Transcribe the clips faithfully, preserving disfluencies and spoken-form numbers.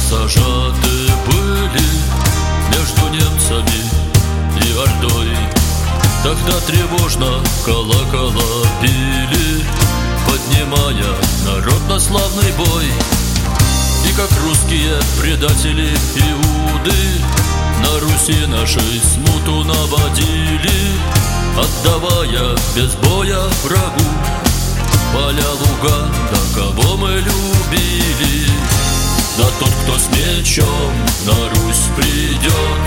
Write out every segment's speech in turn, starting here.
зажаты были между немцами и ордой. Тогда тревожно колокола били, поднимая народ на славный бой. И как русские предатели иуды на Руси нашей смуту наводили, отдавая без боя врагу поля, луга, да кого мы любили. Да тот, кто с мечом на Русь придет,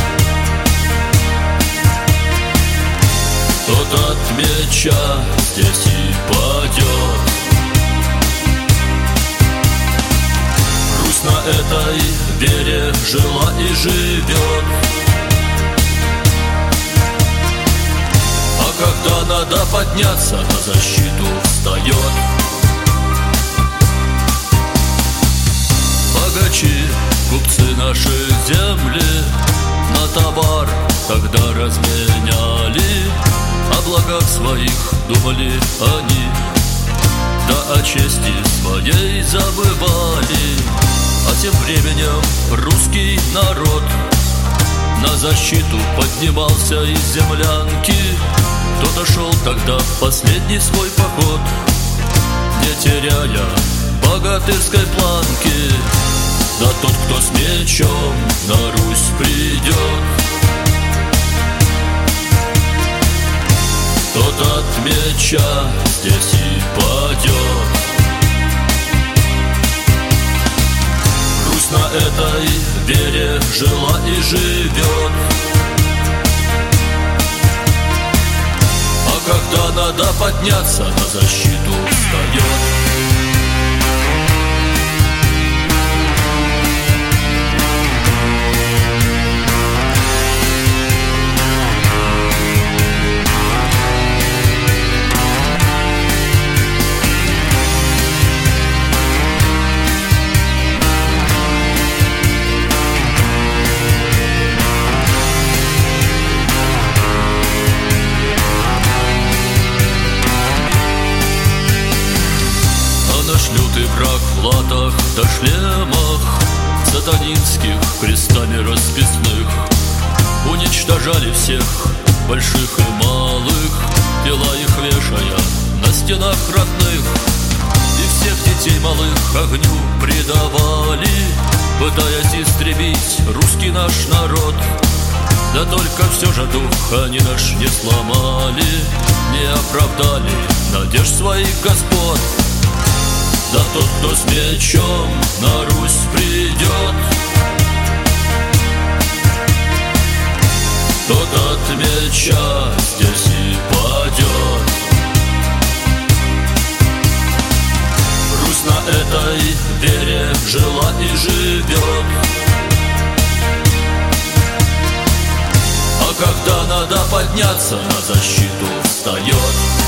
тот от меча здесь и падет. Русь на этой вере жила и живет. А когда надо подняться, на защиту встает. Богачи, купцы наши земли на товар тогда разменяли. О благах своих думали они, да о чести своей забывали. А тем временем русский народ на защиту поднимался из землянки. Кто-то шел тогда в последний свой поход, не теряя богатырской планки. Да тот, кто с мечом на Русь придет, тот от меча здесь и падет. Русь на этой вере жила и живет. А когда надо подняться, на защиту встает. Лютый враг в латах да шлемах сатанинских, крестами расписных, уничтожали всех, больших и малых, тела их вешая на стенах родных. И всех детей малых огню предавали, пытаясь истребить русский наш народ. Да только все же дух они наш не сломали, не оправдали надежд своих господ. Да тот, кто с мечом на Русь придет, тот от меча здесь и падет. Русь на этой вере жила и живет. А когда надо подняться, на защиту встает.